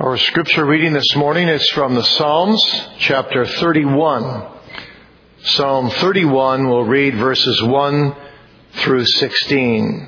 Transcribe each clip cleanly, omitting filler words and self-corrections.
Our scripture reading this morning is from the Psalms, chapter 31. Psalm 31, we'll read verses 1 through 16.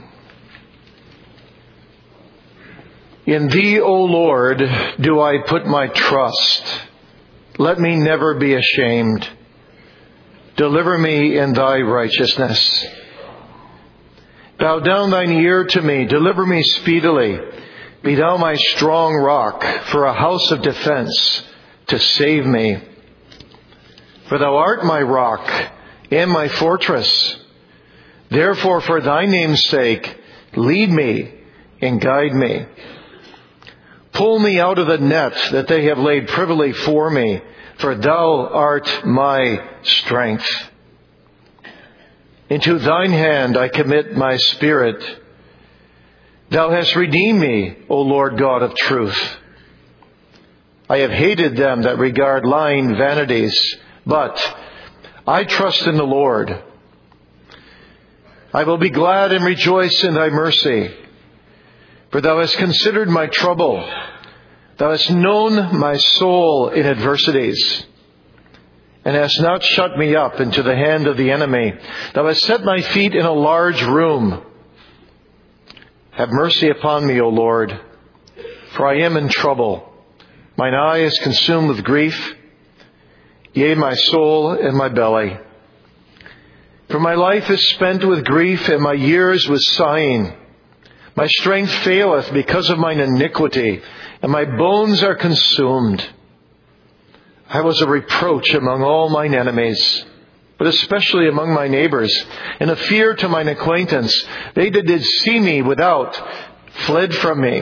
In Thee, O Lord, do I put my trust. Let me never be ashamed. Deliver me in Thy righteousness. Bow down Thine ear to me. Deliver me speedily. Be Thou my strong rock for a house of defense to save me. For Thou art my rock and my fortress. Therefore, for Thy name's sake, lead me and guide me. Pull me out of the net that they have laid privily for me, for Thou art my strength. Into Thine hand I commit my spirit. Thou hast redeemed me, O Lord God of truth. I have hated them that regard lying vanities, but I trust in the Lord. I will be glad and rejoice in Thy mercy, for Thou hast considered my trouble. Thou hast known my soul in adversities, and hast not shut me up into the hand of the enemy. Thou hast set my feet in a large room. Have mercy upon me, O Lord, for I am in trouble. Mine eye is consumed with grief, yea, my soul and my belly. For my life is spent with grief, and my years with sighing. My strength faileth because of mine iniquity, and my bones are consumed. I was a reproach among all mine enemies, but especially among my neighbors, and a fear to mine acquaintance. They that did see me without fled from me.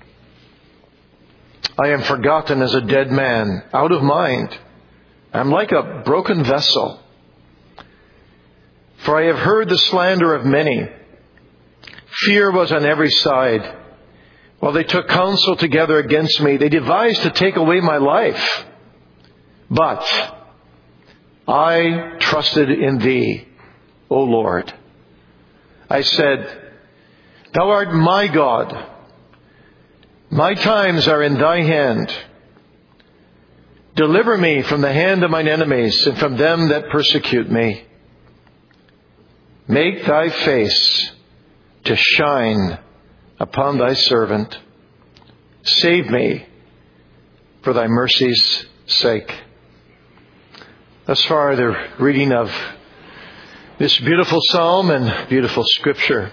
I am forgotten as a dead man, out of mind. I am like a broken vessel. For I have heard the slander of many. Fear was on every side. While they took counsel together against me, they devised to take away my life. But I trusted in Thee, O Lord. I said, Thou art my God. My times are in Thy hand. Deliver me from the hand of mine enemies and from them that persecute me. Make Thy face to shine upon Thy servant. Save me for Thy mercy's sake. Thus far, the reading of this beautiful psalm and beautiful scripture.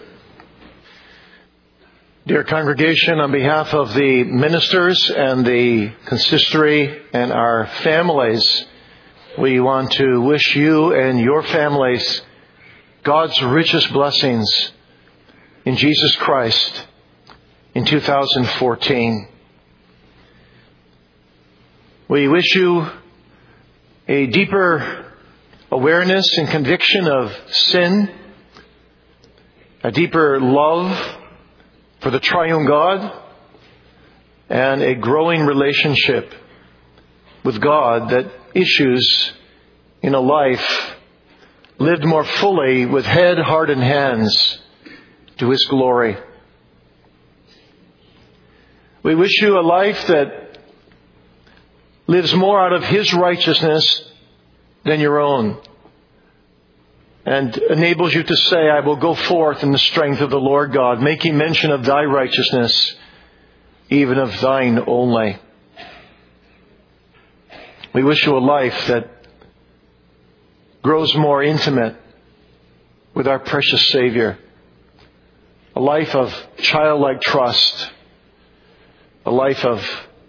Dear congregation, on behalf of the ministers and the consistory and our families, we want to wish you and your families God's richest blessings in Jesus Christ in 2014. We wish you a deeper awareness and conviction of sin, a deeper love for the triune God, and a growing relationship with God that issues in a life lived more fully with head, heart, and hands to His glory. We wish you a life that lives more out of His righteousness than your own, and enables you to say, I will go forth in the strength of the Lord God, making mention of Thy righteousness, even of Thine only. We wish you a life that grows more intimate with our precious Savior, a life of childlike trust, a life of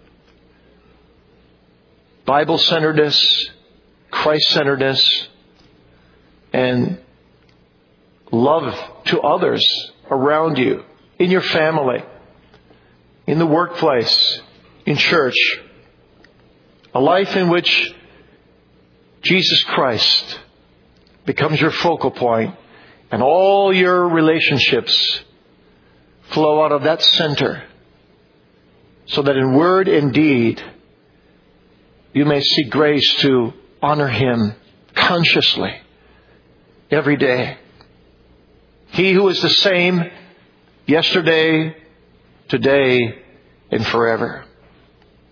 Bible-centeredness, Christ-centeredness, and love to others around you, in your family, in the workplace, in church. A life in which Jesus Christ becomes your focal point, and all your relationships flow out of that center, so that in word and deed you may seek grace to honor Him consciously every day. He who is the same yesterday, today, and forever.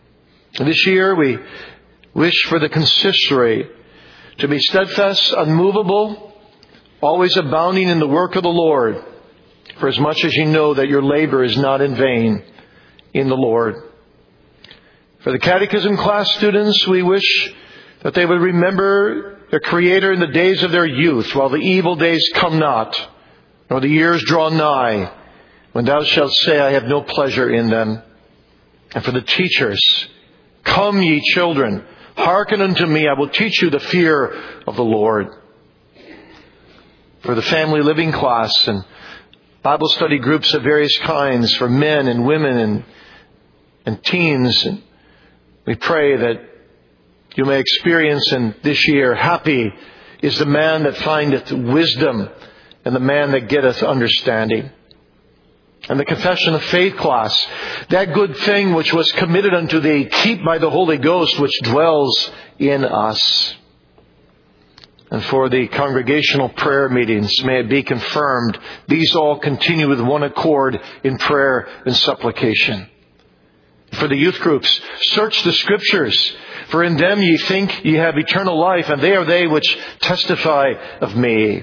This year we wish for the consistory to be steadfast, unmovable, always abounding in the work of the Lord, for as much as you know that your labor is not in vain in the Lord. For the catechism class students, we wish that they would remember their Creator in the days of their youth, while the evil days come not, nor the years draw nigh, when thou shalt say, I have no pleasure in them. And for the teachers, come ye children, hearken unto me, I will teach you the fear of the Lord. For the family living class and Bible study groups of various kinds, for men and women and teens, and we pray that you may experience in this year, happy is the man that findeth wisdom, and the man that getteth understanding. And the confession of faith class, that good thing which was committed unto thee, keep by the Holy Ghost which dwells in us. And for the congregational prayer meetings, may it be confirmed, these all continue with one accord in prayer and supplication. For the youth groups, search the Scriptures, for in them ye think ye have eternal life, and they are they which testify of me.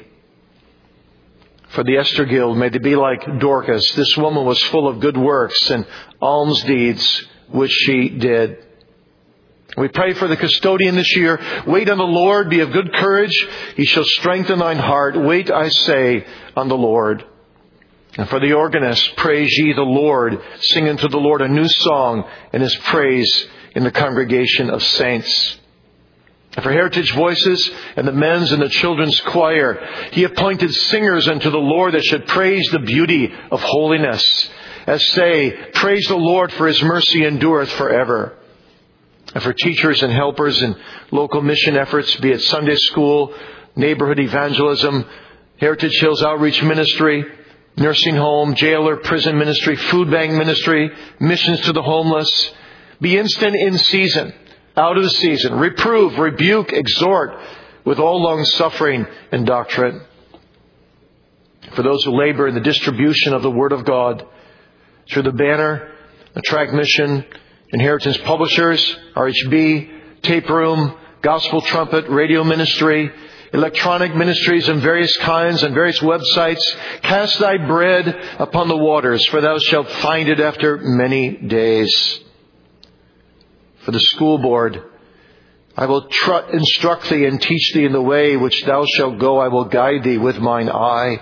For the Esther Guild, may they be like Dorcas. This woman was full of good works and alms deeds which she did. We pray for the custodian this year. Wait on the Lord, be of good courage. He shall strengthen thine heart. Wait, I say, on the Lord. And for the organist, praise ye the Lord. Sing unto the Lord a new song and His praise in the congregation of saints. And for Heritage Voices and the men's and the children's choir, He appointed singers unto the Lord that should praise the beauty of holiness. As say, praise the Lord, for His mercy endureth forever. And for teachers and helpers in local mission efforts, be it Sunday school, neighborhood evangelism, Heritage Hills Outreach Ministry, nursing home, jailer, prison ministry, food bank ministry, missions to the homeless, be instant in season, out of the season, reprove, rebuke, exhort with all long suffering and doctrine. For those who labor in the distribution of the Word of God, through the Banner, the Tract Mission, Inheritance Publishers, RHB, Tape Room, Gospel Trumpet, Radio Ministry, electronic ministries of various kinds and various websites, cast thy bread upon the waters, for thou shalt find it after many days. For the school board, I will instruct thee and teach thee in the way which thou shalt go. I will guide thee with mine eye.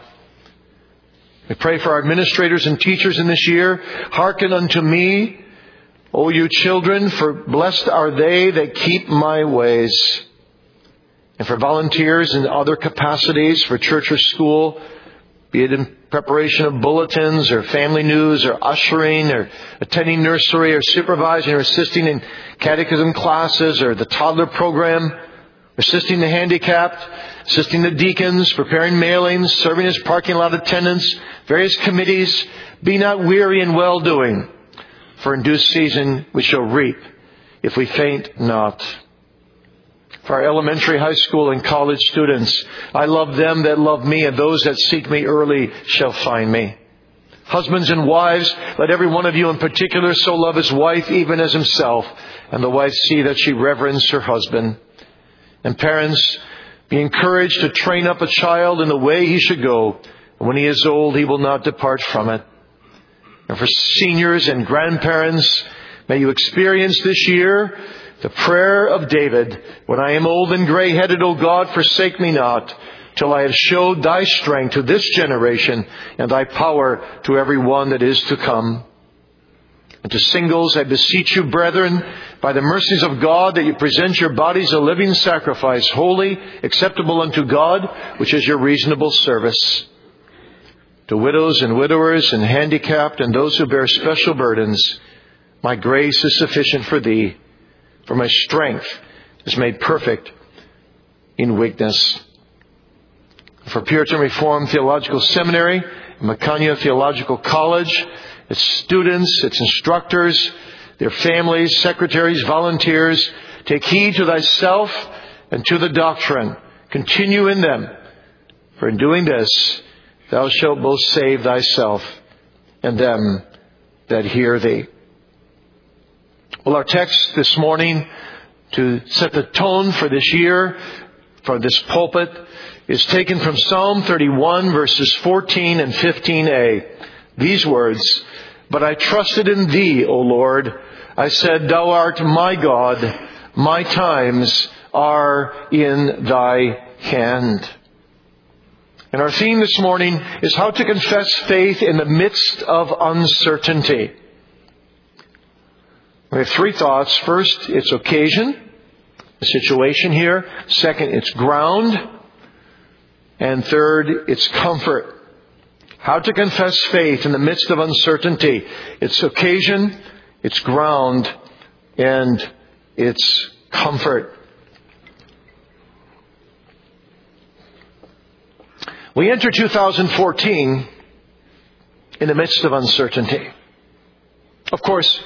We pray for our administrators and teachers in this year. Hearken unto me, O you children, for blessed are they that keep my ways. And for volunteers in other capacities, for church or school, be it in preparation of bulletins or family news or ushering or attending nursery or supervising or assisting in catechism classes or the toddler program, assisting the handicapped, assisting the deacons, preparing mailings, serving as parking lot attendants, various committees. Be not weary in well-doing, for in due season we shall reap if we faint not. For our elementary, high school, and college students, I love them that love me, and those that seek me early shall find me. Husbands and wives, let every one of you in particular so love his wife even as himself, and the wife see that she reverence her husband. And parents, be encouraged to train up a child in the way he should go, and when he is old, he will not depart from it. And for seniors and grandparents, may you experience this year the prayer of David, when I am old and gray-headed, O God, forsake me not, till I have showed thy strength to this generation and thy power to every one that is to come. And to singles, I beseech you, brethren, by the mercies of God, that you present your bodies a living sacrifice, holy, acceptable unto God, which is your reasonable service. To widows and widowers and handicapped and those who bear special burdens, my grace is sufficient for thee, for my strength is made perfect in weakness. For Puritan Reformed Theological Seminary, Makanya Theological College, its students, its instructors, their families, secretaries, volunteers, take heed to thyself and to the doctrine. Continue in them, for in doing this, thou shalt both save thyself and them that hear thee. Well, our text this morning to set the tone for this year, for this pulpit, is taken from Psalm 31, verses 14 and 15a. These words, "But I trusted in Thee, O Lord. I said, Thou art my God. My times are in Thy hand." And our theme this morning is how to confess faith in the midst of uncertainty. We have three thoughts. First, its occasion, the situation here. Second, its ground. And third, its comfort. How to confess faith in the midst of uncertainty. Its occasion, its ground, and its comfort. We enter 2014 in the midst of uncertainty. Of course,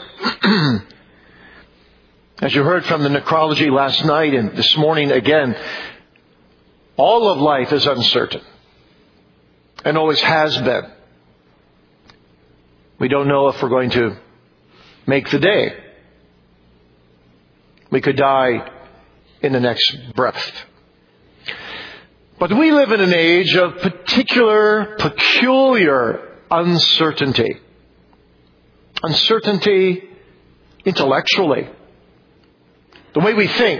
as you heard from the necrology last night and this morning again, all of life is uncertain and always has been. We don't know if we're going to make the day. We could die in the next breath. But we live in an age of peculiar uncertainty. Uncertainty intellectually. The way we think.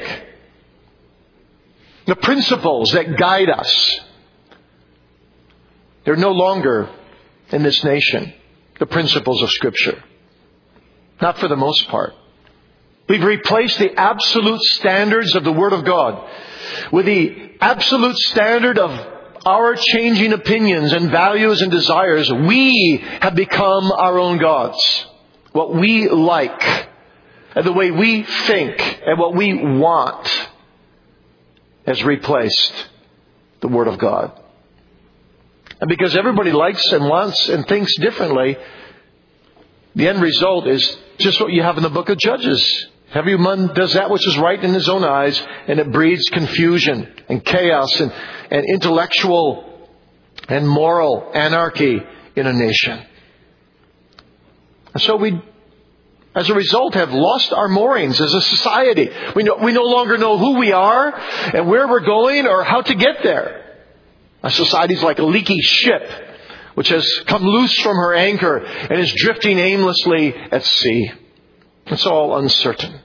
The principles that guide us. They're no longer in this nation the principles of Scripture. Not for the most part. We've replaced the absolute standards of the Word of God with the absolute standard of our changing opinions and values and desires. We have become our own gods. What we like and the way we think and what we want has replaced the Word of God. And because everybody likes and wants and thinks differently, the end result is just what you have in the book of Judges. Everyone does that which is right in his own eyes, and it breeds confusion and chaos and intellectual and moral anarchy in a nation. And so we, as a result, have lost our moorings as a society. We no longer know who we are and where we're going or how to get there. Our society is like a leaky ship which has come loose from her anchor and is drifting aimlessly at sea. It's all uncertain.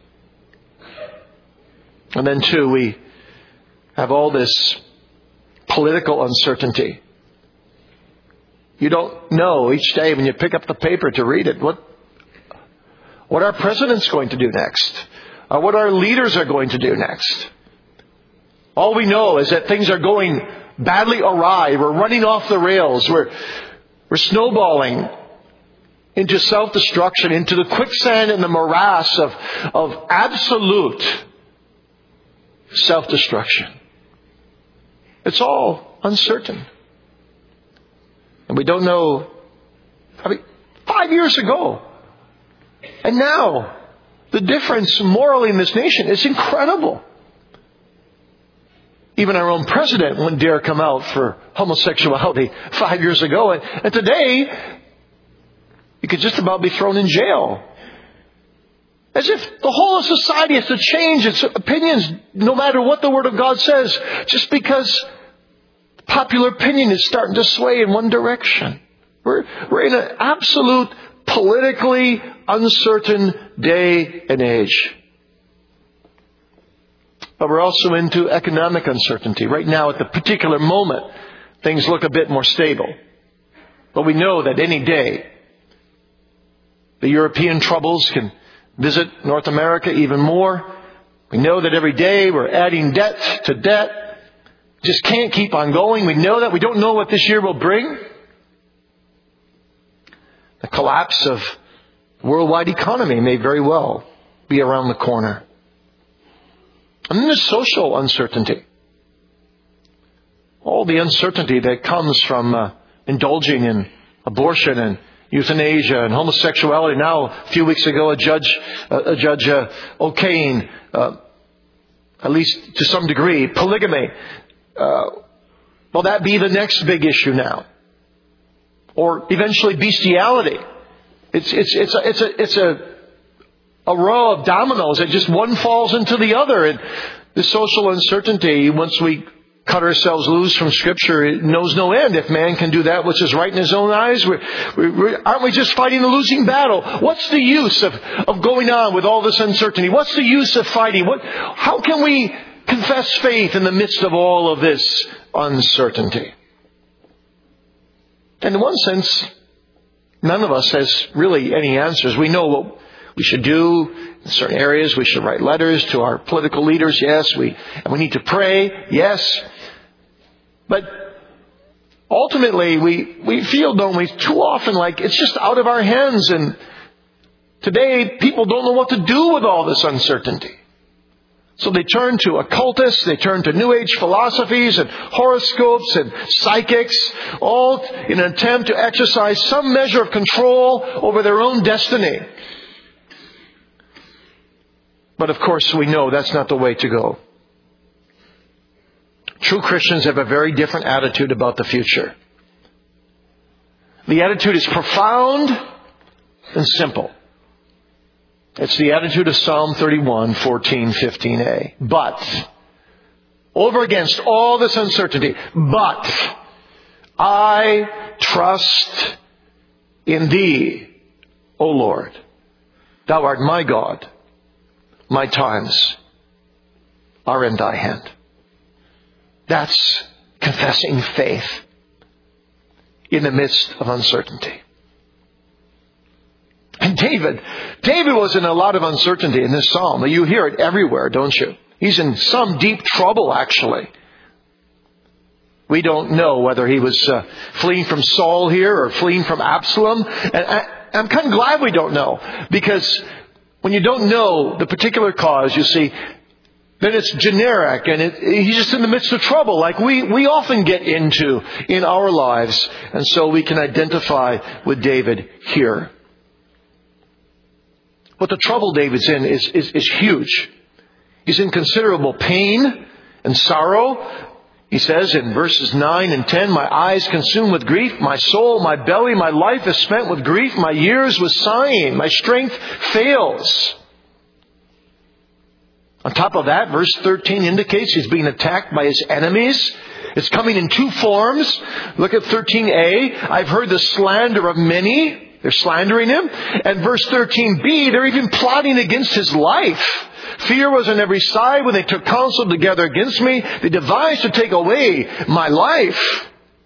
And then too, we have all this political uncertainty. You don't know each day when you pick up the paper to read it what our president's going to do next, or what our leaders are going to do next. All we know is that things are going badly awry. We're running off the rails. We're snowballing into self-destruction, into the quicksand and the morass of absolute self-destruction. It's all uncertain. And we don't know. 5 years ago. And now, the difference morally in this nation is incredible. Even our own president wouldn't dare come out for homosexuality 5 years ago. And today, you could just about be thrown in jail. As if the whole of society has to change its opinions no matter what the Word of God says, just because popular opinion is starting to sway in one direction. We're in an absolute politically uncertain day and age. But we're also into economic uncertainty. Right now, at the particular moment, things look a bit more stable. But we know that any day, the European troubles can visit North America even more. We know that every day we're adding debt to debt. Just can't keep on going. We know that. We don't know what this year will bring. The collapse of the worldwide economy may very well be around the corner. And then there's social uncertainty. All the uncertainty that comes from indulging in abortion and euthanasia and homosexuality. Now, a few weeks ago, a judge okaying, at least to some degree, polygamy. Will that be the next big issue now? Or eventually bestiality? It's a row of dominoes that just one falls into the other. And the social uncertainty, once we cut ourselves loose from Scripture, it knows no end. If man can do that which is right in his own eyes, aren't we just fighting a losing battle? What's the use of going on with all this uncertainty? What's the use of fighting? How can we confess faith in the midst of all of this uncertainty? And in one sense, none of us has really any answers. We know what we should do in certain areas. We should write letters to our political leaders. Yes, we need to pray. Yes. But ultimately, we feel, don't we, too often like it's just out of our hands. And today, people don't know what to do with all this uncertainty. So they turn to occultists, they turn to New Age philosophies and horoscopes and psychics, all in an attempt to exercise some measure of control over their own destiny. But of course, we know that's not the way to go. True Christians have a very different attitude about the future. The attitude is profound and simple. It's the attitude of Psalm 31, 14, 15a. But, over against all this uncertainty, but I trust in Thee, O Lord. Thou art my God. My times are in Thy hand. That's confessing faith in the midst of uncertainty. And David was in a lot of uncertainty in this psalm. You hear it everywhere, don't you? He's in some deep trouble, actually. We don't know whether he was fleeing from Saul here or fleeing from Absalom. And I'm kind of glad we don't know. Because when you don't know the particular cause, you see, then it's generic and he's just in the midst of trouble like we often get into in our lives. And so we can identify with David here. But the trouble David's in is huge. He's in considerable pain and sorrow. He says in verses 9 and 10, my eyes consumed with grief, my soul, my belly, my life is spent with grief, my years with sighing, my strength fails. On top of that, verse 13 indicates he's being attacked by his enemies. It's coming in two forms. Look at 13a. I've heard the slander of many. They're slandering him. And verse 13b, they're even plotting against his life. Fear was on every side when they took counsel together against me. They devised to take away my life.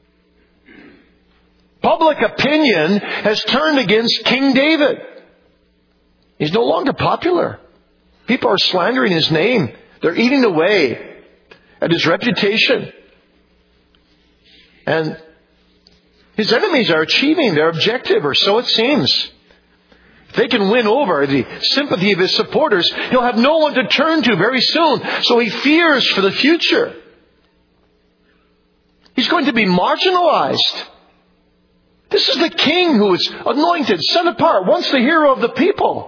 Public opinion has turned against King David. He's no longer popular. People are slandering his name. They're eating away at his reputation. And his enemies are achieving their objective, or so it seems. If they can win over the sympathy of his supporters, he'll have no one to turn to very soon. So he fears for the future. He's going to be marginalized. This is the king who is anointed, set apart, once the hero of the people.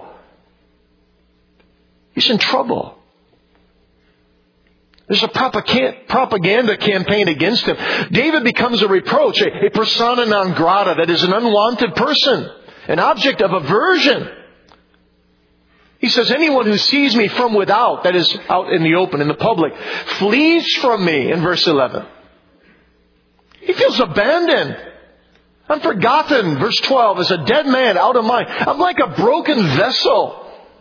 He's in trouble. There's a propaganda campaign against him. David becomes a reproach, a persona non grata, that is an unwanted person, an object of aversion. He says, anyone who sees me from without, that is out in the open, in the public, flees from me, in verse 11. He feels abandoned. I'm forgotten, verse 12, as a dead man out of mind. I'm like a broken vessel,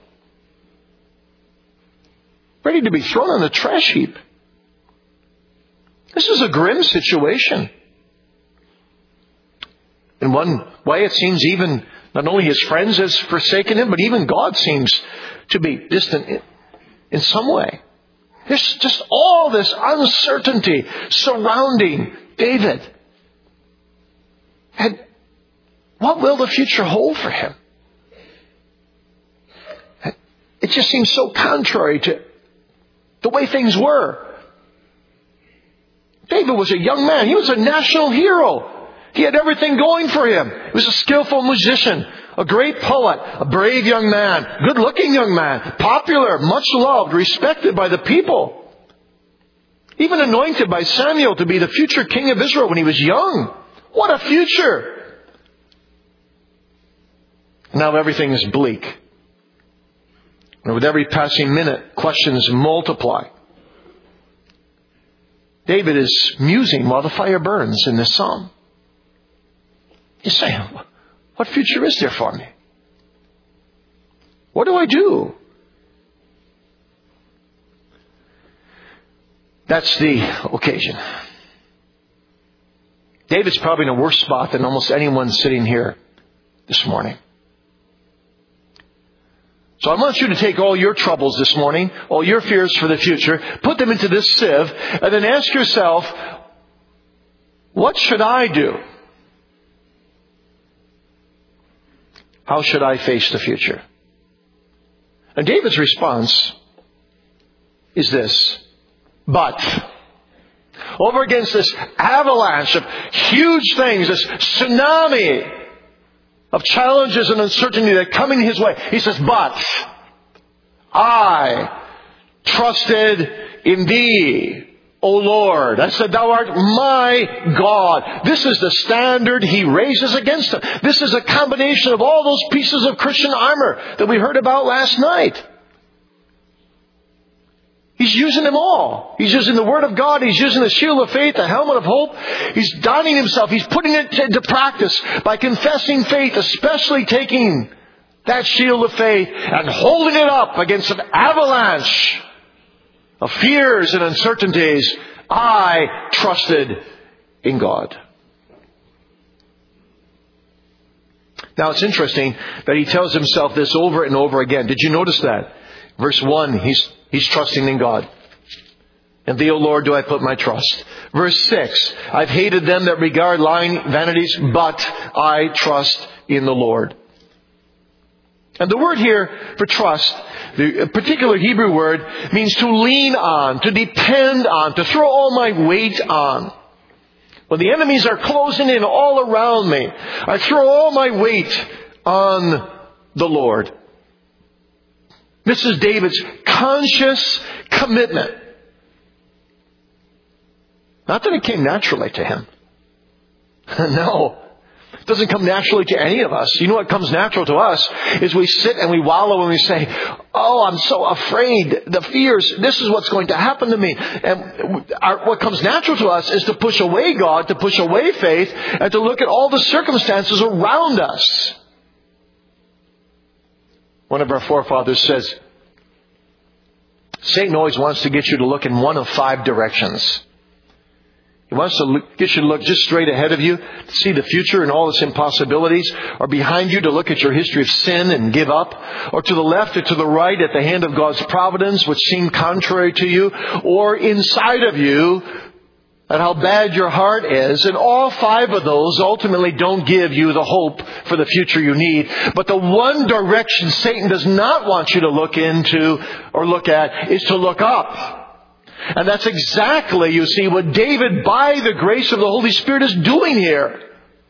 ready to be thrown on the trash heap. This is a grim situation. In one way, it seems even not only his friends has forsaken him, but even God seems to be distant in some way. There's just all this uncertainty surrounding David. And what will the future hold for him? It just seems so contrary to the way things were. David was a young man. He was a national hero. He had everything going for him. He was a skillful musician, a great poet, a brave young man, good-looking young man, popular, much loved, respected by the people. Even anointed by Samuel to be the future king of Israel when he was young. What a future! Now everything is bleak. And with every passing minute, questions multiply. David is musing while the fire burns in this psalm. He's saying, what future is there for me? What do I do? That's the occasion. David's probably in a worse spot than almost anyone sitting here this morning. So I want you to take all your troubles this morning, all your fears for the future, put them into this sieve, and then ask yourself, what should I do? How should I face the future? And David's response is this: but. Over against this avalanche of huge things, this tsunami of challenges and uncertainty that are coming his way, he says, but I trusted in thee, O Lord. I said, thou art my God. This is the standard he raises against him. This is a combination of all those pieces of Christian armor that we heard about last night. He's using them all. He's using the Word of God. He's using the shield of faith, the helmet of hope. He's donning himself. He's putting it into practice by confessing faith, especially taking that shield of faith and holding it up against an avalanche of fears and uncertainties. I trusted in God. Now it's interesting that he tells himself this over and over again. Did you notice that? Verse 1, he's trusting in God. In thee, O Lord, do I put my trust. Verse 6, I've hated them that regard lying vanities, but I trust in the Lord. And the word here for trust, the particular Hebrew word, means to lean on, to depend on, to throw all my weight on. When the enemies are closing in all around me, I throw all my weight on the Lord. This is David's conscious commitment. Not that it came naturally to him. No. It doesn't come naturally to any of us. You know what comes natural to us is we sit and we wallow and we say, oh, I'm so afraid. The fears, this is what's going to happen to me. And what comes natural to us is to push away God, to push away faith, and to look at all the circumstances around us. One of our forefathers says, Satan always wants to get you to look in one of 5 directions. He wants to get you to look just straight ahead of you, to see the future and all its impossibilities, or behind you to look at your history of sin and give up, or to the left or to the right at the hand of God's providence, which seem contrary to you, or inside of you at how bad your heart is. And all 5 of those ultimately don't give you the hope for the future you need. But the one direction Satan does not want you to look into or look at is to look up. And that's exactly, you see, what David, by the grace of the Holy Spirit, is doing here.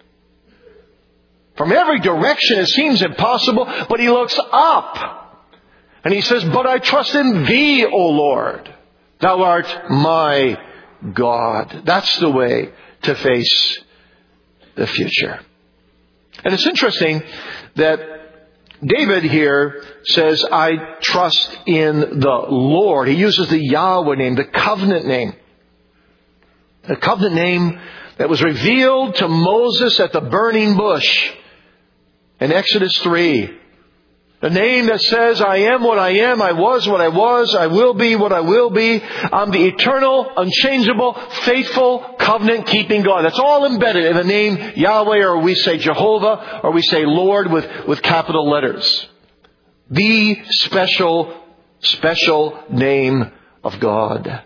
From every direction it seems impossible, but he looks up. And he says, but I trust in thee, O Lord. Thou art my God. That's the way to face the future. And it's interesting that David here says, I trust in the Lord. He uses the Yahweh name, the covenant name. The covenant name that was revealed to Moses at the burning bush in Exodus 3. The name that says, I am what I am, I was what I was, I will be what I will be. I'm the eternal, unchangeable, faithful, covenant-keeping God. That's all embedded in the name Yahweh, or we say Jehovah, or we say Lord with capital letters. The special name of God.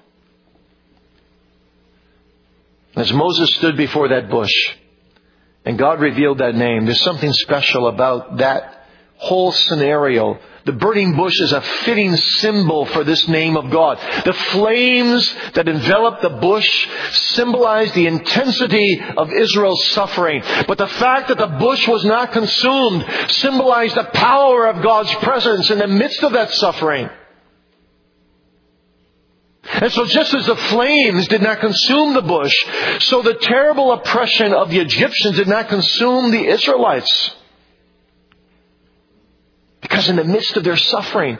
As Moses stood before that bush, and God revealed that name, there's something special about that whole scenario. The burning bush is a fitting symbol for this name of God. The flames that enveloped the bush symbolize the intensity of Israel's suffering. But the fact that the bush was not consumed symbolized the power of God's presence in the midst of that suffering. And so just as the flames did not consume the bush, so the terrible oppression of the Egyptians did not consume the Israelites. Because in the midst of their suffering,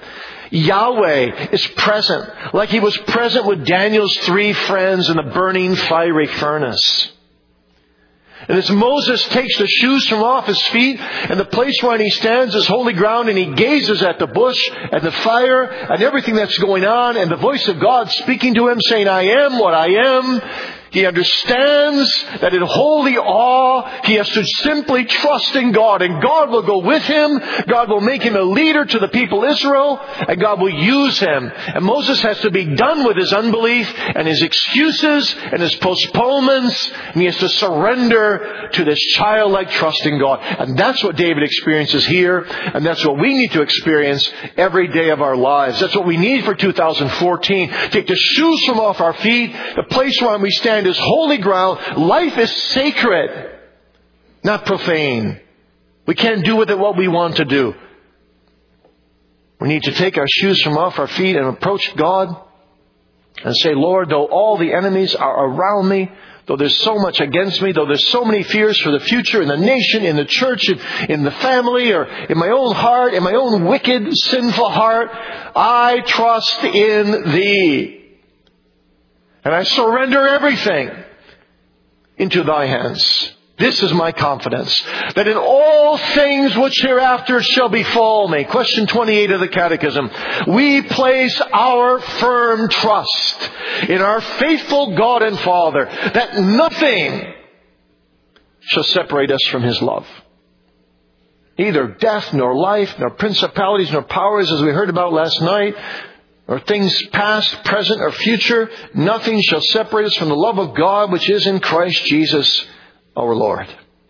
Yahweh is present, like He was present with Daniel's 3 friends in the burning fiery furnace. And as Moses takes the shoes from off his feet, and the place where he stands is holy ground, and he gazes at the bush and the fire and everything that's going on, and the voice of God speaking to him, saying, I am what I am. He understands that in holy awe, he has to simply trust in God. And God will go with him. God will make him a leader to the people Israel. And God will use him. And Moses has to be done with his unbelief and his excuses and his postponements. And he has to surrender to this childlike trust in God. And that's what David experiences here. And that's what we need to experience every day of our lives. That's what we need for 2014. Take the shoes from off our feet. The place where we stand is holy ground. Life is sacred, not profane. We can't do with it what we want to do. We need to take our shoes from off our feet and approach God and say, Lord, though all the enemies are around me, though there's so much against me, though there's so many fears for the future in the nation, in the church, in the family, or in my own heart, in my own wicked, sinful heart, I trust in Thee. And I surrender everything into Thy hands. This is my confidence, that in all things which hereafter shall befall me. Question 28 of the Catechism. We place our firm trust in our faithful God and Father, that nothing shall separate us from His love. Neither death, nor life, nor principalities, nor powers, as we heard about last night, or things past, present, or future, nothing shall separate us from the love of God which is in Christ Jesus our Lord.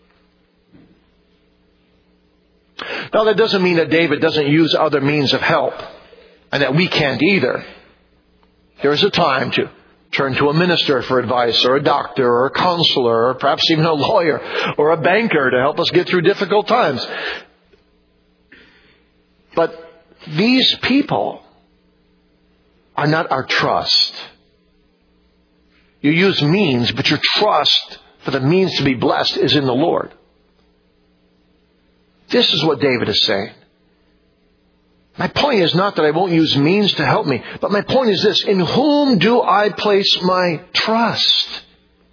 Now that doesn't mean that David doesn't use other means of help, and that we can't either. There is a time to turn to a minister for advice, or a doctor, or a counselor, or perhaps even a lawyer, or a banker to help us get through difficult times. But these people are not our trust. You use means, but your trust for the means to be blessed is in the Lord. This is what David is saying. My point is not that I won't use means to help me, but my point is this: in whom do I place my trust?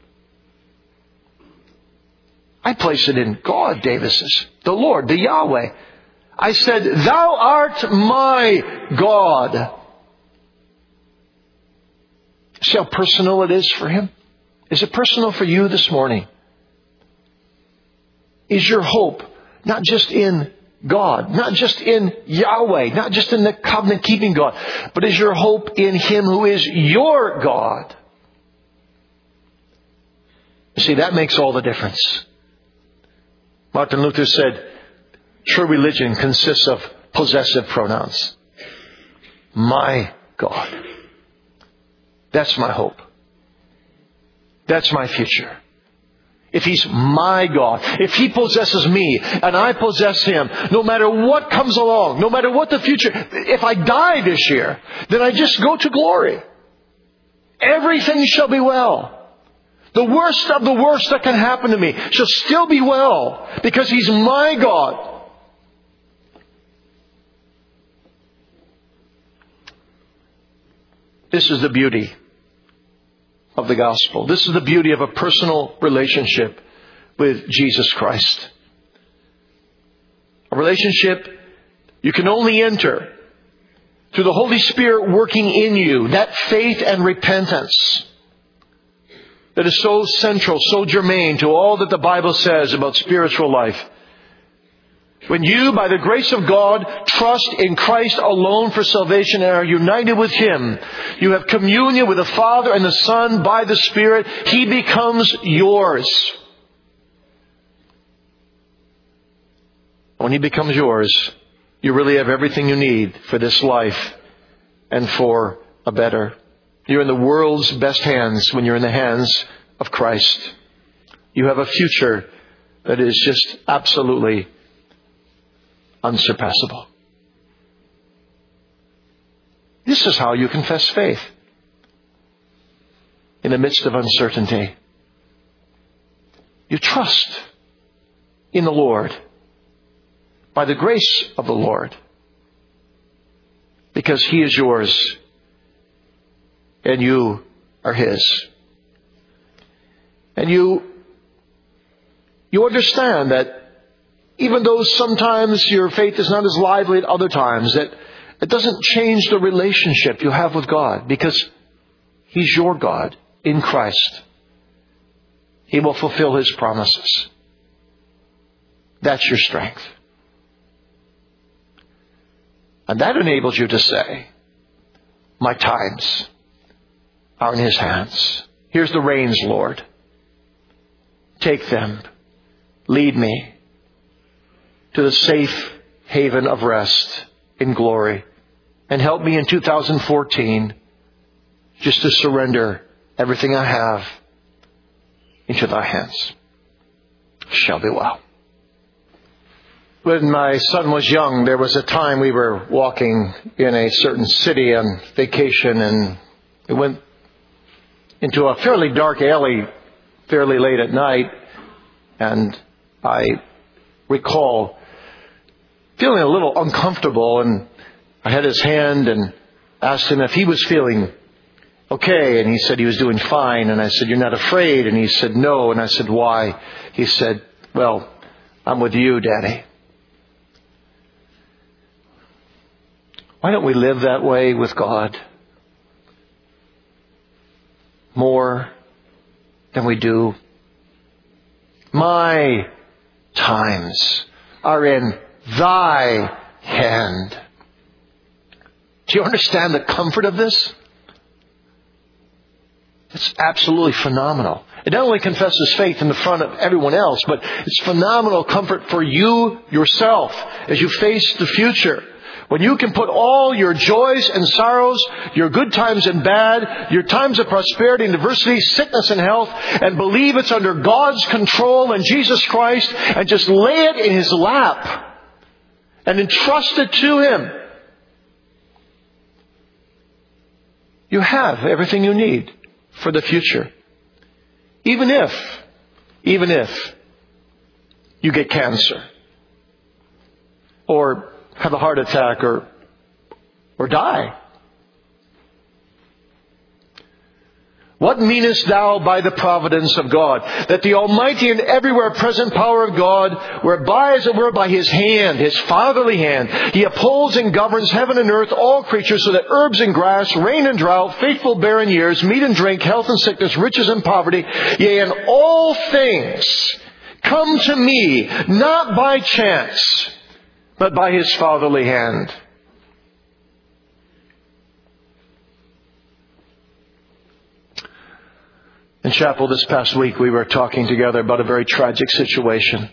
I place it in God, David says, the Lord, the Yahweh. I said, Thou art my God. See how personal it is for Him? Is it personal for you this morning? Is your hope not just in God, not just in Yahweh, not just in the covenant-keeping God, but is your hope in Him who is your God? You see, that makes all the difference. Martin Luther said, true religion consists of possessive pronouns. My God. That's my hope. That's my future. If He's my God, if He possesses me and I possess Him, no matter what comes along, no matter what the future, if I die this year, then I just go to glory. Everything shall be well. The worst of the worst that can happen to me shall still be well, because He's my God. This is the beauty of the gospel. This is the beauty of a personal relationship with Jesus Christ. A relationship you can only enter through the Holy Spirit working in you. That faith and repentance that is so central, so germane to all that the Bible says about spiritual life. When you, by the grace of God, trust in Christ alone for salvation and are united with Him, you have communion with the Father and the Son by the Spirit. He becomes yours. When He becomes yours, you really have everything you need for this life and for a better. You're in the world's best hands when you're in the hands of Christ. You have a future that is just absolutely unsurpassable. This is how you confess faith in the midst of uncertainty. You trust in the Lord by the grace of the Lord. because He is yours and you are His. And you understand that even though sometimes your faith is not as lively at other times, that it doesn't change the relationship you have with God, because He's your God in Christ. He will fulfill His promises. That's your strength. And that enables you to say, my times are in His hands. Here's the reins, Lord. Take them. Lead me to the safe haven of rest in glory. And help me in 2014 just to surrender everything I have into Thy hands. Shall be well. When my son was young, there was a time we were walking in a certain city on vacation, and we went into a fairly dark alley fairly late at night, and I recall feeling a little uncomfortable, and I had his hand and asked him if he was feeling okay, and he said he was doing fine, and I said, you're not afraid? And he said, no. And I said, why? He said, well, I'm with you, Daddy. Why don't we live that way with God more than we do? My times are in Thy hand. Do you understand the comfort of this? It's absolutely phenomenal. It not only confesses faith in the front of everyone else, but it's phenomenal comfort for you yourself as you face the future. When you can put all your joys and sorrows, your good times and bad, your times of prosperity and adversity, sickness and health, and believe it's under God's control and Jesus Christ, and just lay it in His lap and entrust it to Him, you have everything you need for the future. Even if you get cancer, or have a heart attack, or die. What meanest thou by the providence of God? That the almighty and everywhere present power of God, whereby as it were by His hand, His fatherly hand, He upholds and governs heaven and earth, all creatures, so that herbs and grass, rain and drought, faithful barren years, meat and drink, health and sickness, riches and poverty, yea, and all things come to me, not by chance, but by His fatherly hand. In chapel this past week, we were talking together about a very tragic situation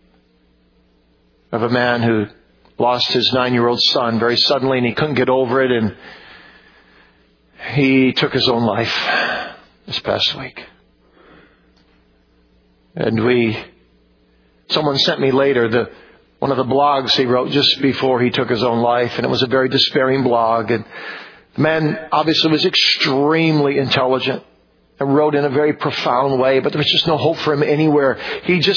of a man who lost his 9-year-old son very suddenly, and he couldn't get over it, and he took his own life this past week. And someone sent me later one of the blogs he wrote just before he took his own life, and it was a very despairing blog. And the man obviously was extremely intelligent and wrote in a very profound way, but there was just no hope for him anywhere. He just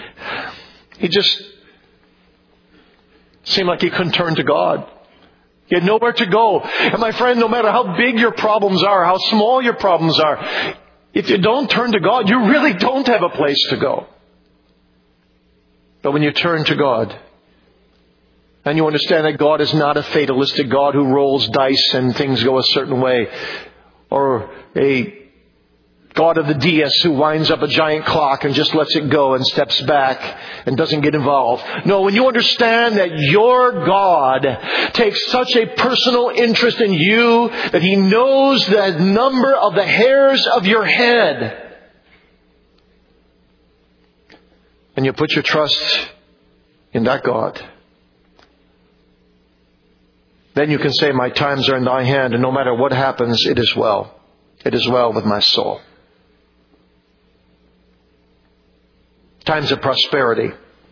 seemed like he couldn't turn to God. He had nowhere to go. And my friend, no matter how big your problems are, how small your problems are, if you don't turn to God, you really don't have a place to go. But when you turn to God, and you understand that God is not a fatalistic God who rolls dice and things go a certain way, or a God of the DS who winds up a giant clock and just lets it go and steps back and doesn't get involved. No, when you understand that your God takes such a personal interest in you that He knows the number of the hairs of your head, and you put your trust in that God, then you can say, my times are in Thy hand, and no matter what happens, it is well. It is well with my soul. Times of prosperity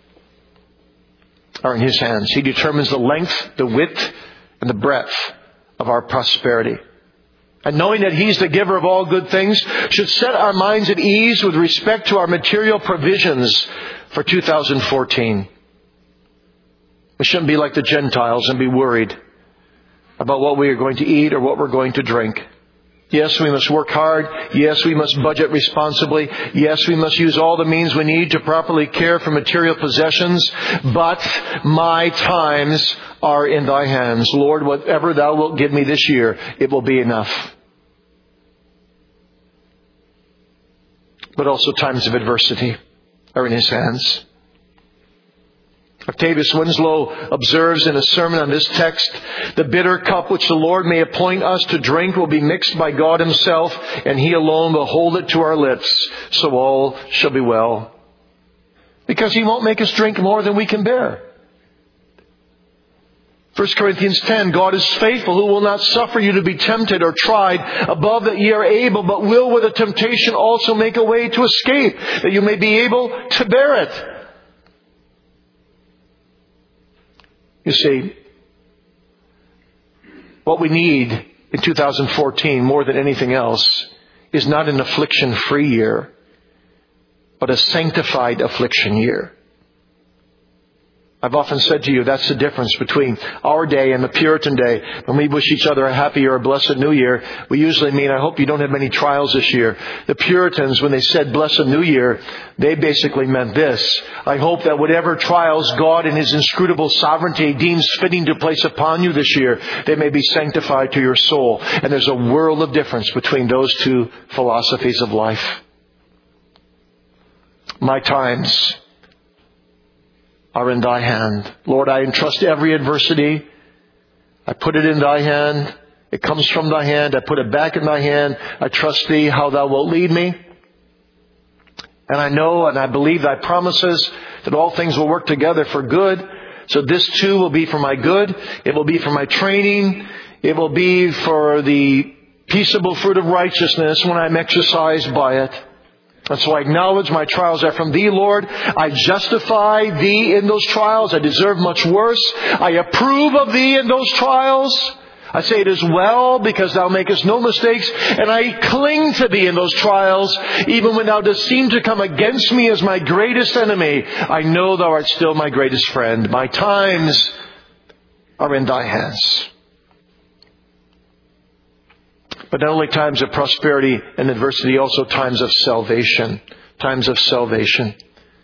are in His hands. He determines the length, the width, and the breadth of our prosperity. And knowing that He's the giver of all good things should set our minds at ease with respect to our material provisions for 2014. We shouldn't be like the Gentiles and be worried about what we are going to eat or what we're going to drink. Yes, we must work hard. Yes, we must budget responsibly. Yes, we must use all the means we need to properly care for material possessions. But my times are in thy hands. Lord, whatever thou wilt give me this year, it will be enough. But also times of adversity are in his hands. Octavius Winslow observes in a sermon on this text, the bitter cup which the Lord may appoint us to drink will be mixed by God himself, and he alone will hold it to our lips, so all shall be well. Because he won't make us drink more than we can bear. 1 Corinthians 10, God is faithful, who will not suffer you to be tempted or tried above that ye are able, but will with the temptation also make a way to escape, that you may be able to bear it. You see, what we need in 2014 more than anything else is not an affliction-free year, but a sanctified affliction year. I've often said to you, that's the difference between our day and the Puritan day. When we wish each other a happy or a blessed New Year, we usually mean, I hope you don't have many trials this year. The Puritans, when they said blessed New Year, they basically meant this. I hope that whatever trials God in his inscrutable sovereignty deems fitting to place upon you this year, they may be sanctified to your soul. And there's a world of difference between those two philosophies of life. My times are in thy hand. Lord, I entrust every adversity. I put it in thy hand. It comes from thy hand. I put it back in thy hand. I trust thee how thou wilt lead me. And I know and I believe thy promises that all things will work together for good. So this too will be for my good. It will be for my training. It will be for the peaceable fruit of righteousness when I'm exercised by it. And so I acknowledge my trials are from thee, Lord. I justify thee in those trials. I deserve much worse. I approve of thee in those trials. I say it is well because thou makest no mistakes. And I cling to thee in those trials. Even when thou dost seem to come against me as my greatest enemy, I know thou art still my greatest friend. My times are in thy hands. But not only times of prosperity and adversity, also times of salvation. Times of salvation.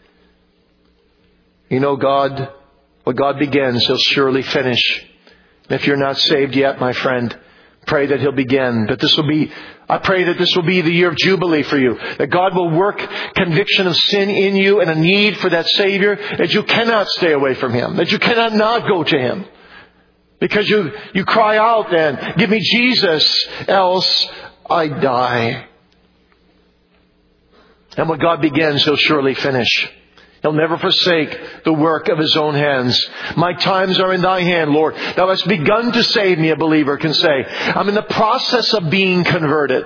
You know, God, what God begins, he'll surely finish. And if you're not saved yet, my friend, pray that he'll begin. I pray that this will be the year of Jubilee for you. That God will work conviction of sin in you and a need for that Savior. That you cannot stay away from him. That you cannot not go to him. Because you cry out then, give me Jesus, else I die. And when God begins, he'll surely finish. He'll never forsake the work of his own hands. My times are in thy hand, Lord. Thou hast begun to save me, a believer can say. I'm in the process of being converted.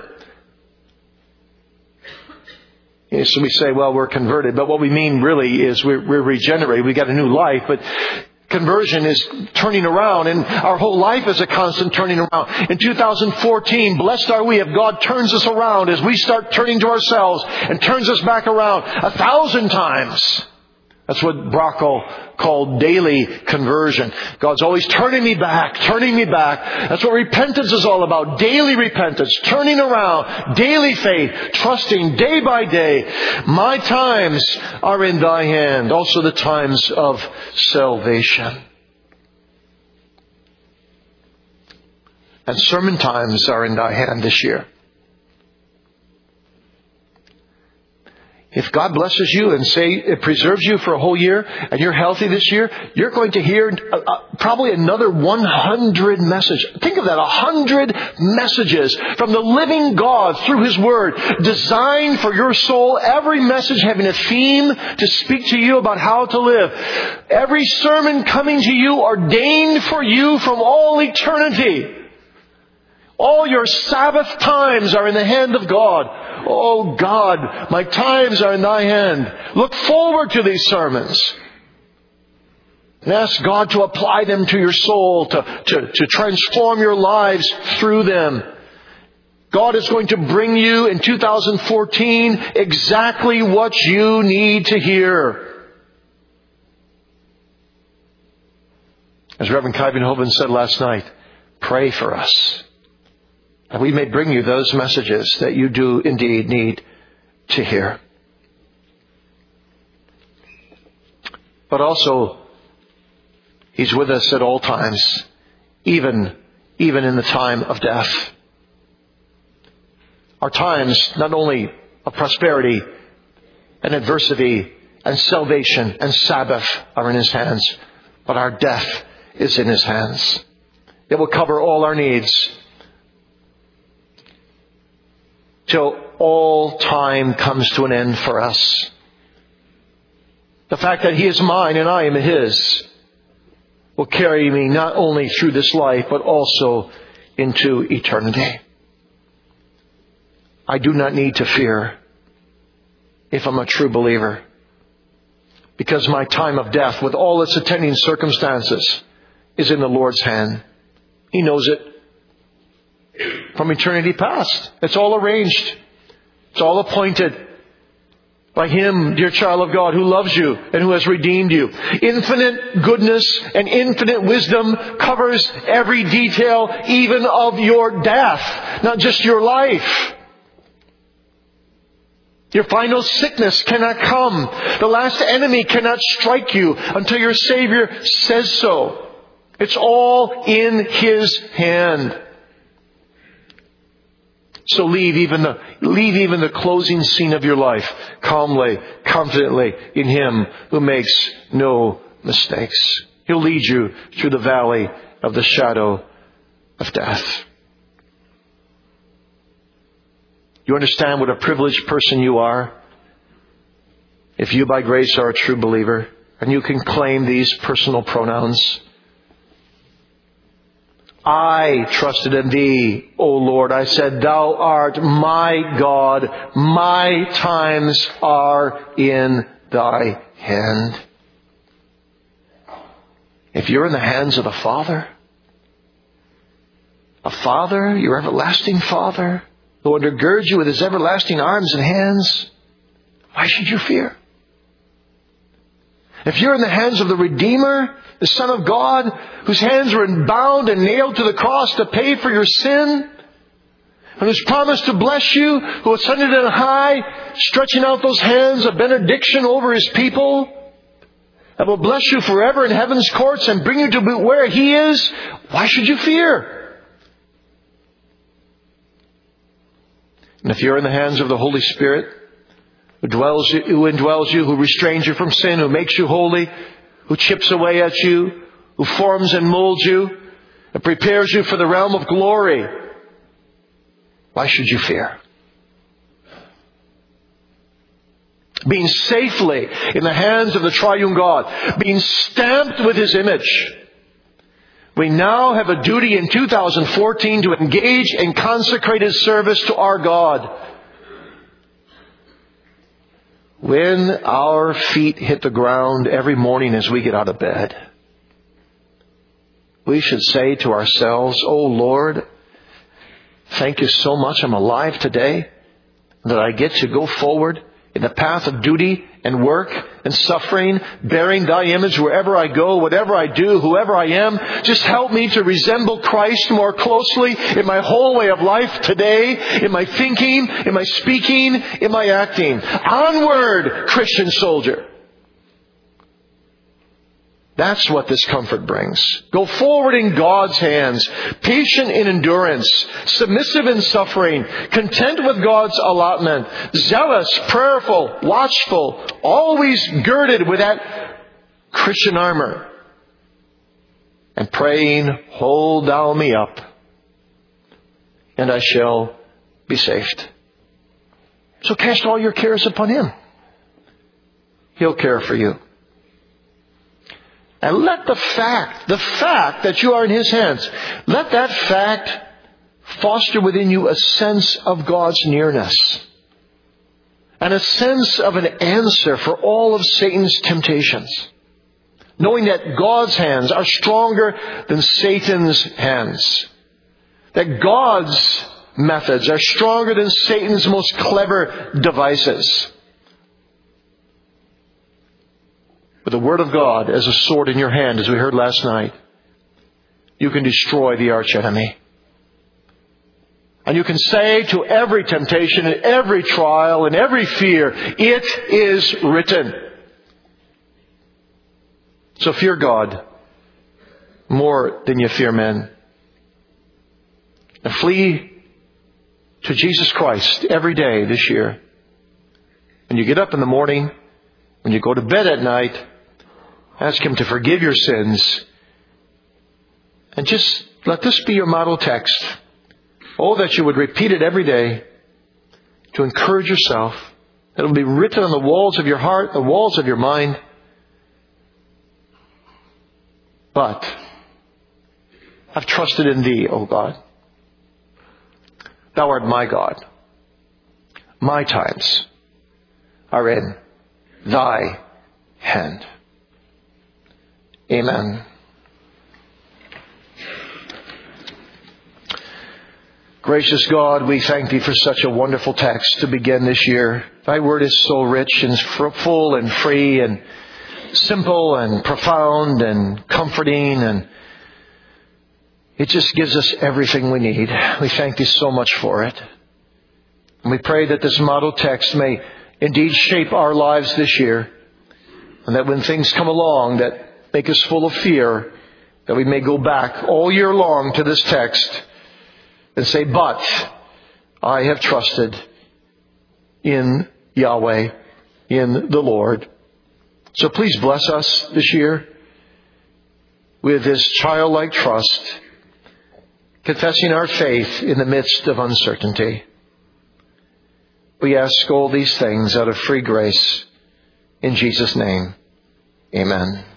So we say, well, we're converted. But what we mean really is we're regenerated. We got a new life. But conversion is turning around, and our whole life is a constant turning around. In 2014, blessed are we if God turns us around as we start turning to ourselves and turns us back around 1,000 times. That's what Brockel called daily conversion. God's always turning me back, turning me back. That's what repentance is all about. Daily repentance, turning around, daily faith, trusting day by day. My times are in thy hand. Also the times of salvation. And sermon times are in thy hand this year. If God blesses you and say it preserves you for a whole year and you're healthy this year, you're going to hear probably another 100 messages. Think of that, 100 messages from the living God through his word, designed for your soul. Every message having a theme to speak to you about how to live. Every sermon coming to you ordained for you from all eternity. All your Sabbath times are in the hand of God. Oh God, my times are in thy hand. Look forward to these sermons. And ask God to apply them to your soul, to transform your lives through them. God is going to bring you in 2014 exactly what you need to hear. As Reverend Kuyvenhoven said last night, pray for us, that we may bring you those messages that you do indeed need to hear. But also, He's with us at all times, even in the time of death. Our times, not only of prosperity and adversity and salvation and Sabbath, are in His hands, but our death is in His hands. It will cover all our needs till all time comes to an end for us. The fact that He is mine and I am His will carry me not only through this life, but also into eternity. I do not need to fear if I'm a true believer, because my time of death, with all its attending circumstances, is in the Lord's hand. He knows it from eternity past. It's all arranged. It's all appointed by Him, dear child of God, who loves you and who has redeemed you. Infinite goodness and infinite wisdom covers every detail, even of your death, not just your life. Your final sickness cannot come. The last enemy cannot strike you until your Savior says so. It's all in His hand. So leave even the closing scene of your life calmly, confidently in Him who makes no mistakes. He'll lead you through the valley of the shadow of death. You understand what a privileged person you are? If you by grace are a true believer and you can claim these personal pronouns. I trusted in Thee, O Lord. I said, Thou art my God. My times are in Thy hand. If you're in the hands of the Father, a Father, your everlasting Father, who undergirds you with His everlasting arms and hands, why should you fear? If you're in the hands of the Redeemer, the Son of God, whose hands were bound and nailed to the cross to pay for your sin, and who's promised to bless you, who ascended on high, stretching out those hands of benediction over His people, that will bless you forever in heaven's courts and bring you to where He is, why should you fear? And if you're in the hands of the Holy Spirit, who indwells you, who restrains you from sin, who makes you holy, who chips away at you, who forms and molds you, and prepares you for the realm of glory, why should you fear? Being safely in the hands of the triune God, being stamped with His image, we now have a duty in 2014 to engage in consecrated service to our God. When our feet hit the ground every morning as we get out of bed, we should say to ourselves, Oh Lord, thank You so much I'm alive today, that I get to go forward in the path of duty and work and suffering, bearing Thy image wherever I go, whatever I do, whoever I am. Just help me to resemble Christ more closely in my whole way of life today, in my thinking, in my speaking, in my acting. Onward, Christian soldier. That's what this comfort brings. Go forward in God's hands, patient in endurance, submissive in suffering, content with God's allotment, zealous, prayerful, watchful, always girded with that Christian armor, and praying, Hold Thou me up, and I shall be saved. So cast all your cares upon Him. He'll care for you. And let the fact that you are in His hands, let that fact foster within you a sense of God's nearness. And a sense of an answer for all of Satan's temptations. Knowing that God's hands are stronger than Satan's hands. That God's methods are stronger than Satan's most clever devices. With the Word of God as a sword in your hand, as we heard last night, you can destroy the archenemy. And you can say to every temptation and every trial and every fear, it is written. So fear God more than you fear men. And flee to Jesus Christ every day this year. When you get up in the morning, when you go to bed at night, ask Him to forgive your sins. And just let this be your model text. Oh, that you would repeat it every day to encourage yourself. It will be written on the walls of your heart, the walls of your mind. But I've trusted in Thee, O God. Thou art my God. My times are in Thy hand. Amen. Gracious God, we thank Thee for such a wonderful text to begin this year. Thy word is so rich and full and free and simple and profound and comforting, and it just gives us everything we need. We thank Thee so much for it. And we pray that this model text may indeed shape our lives this year, and that when things come along that make us full of fear, that we may go back all year long to this text and say, but I have trusted in Yahweh, in the Lord. So please bless us this year with this childlike trust, confessing our faith in the midst of uncertainty. We ask all these things out of free grace. In Jesus' name, amen.